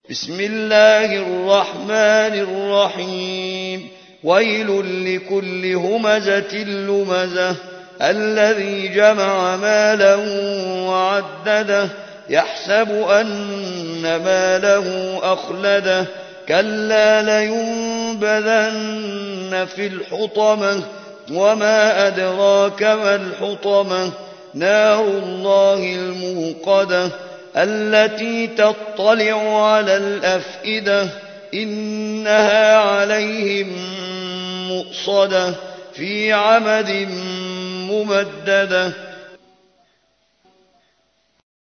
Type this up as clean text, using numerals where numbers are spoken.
بسم الله الرحمن الرحيم ويل لكل همزة لمزة الذي جمع مالا وعدده يحسب أن ماله أخلده كلا لينبذن في الحطمة وما أدراك ما الحطمة نار الله الموقدة التي تطلع على الأفئدة إنها عليهم مؤصدة في عمد ممددة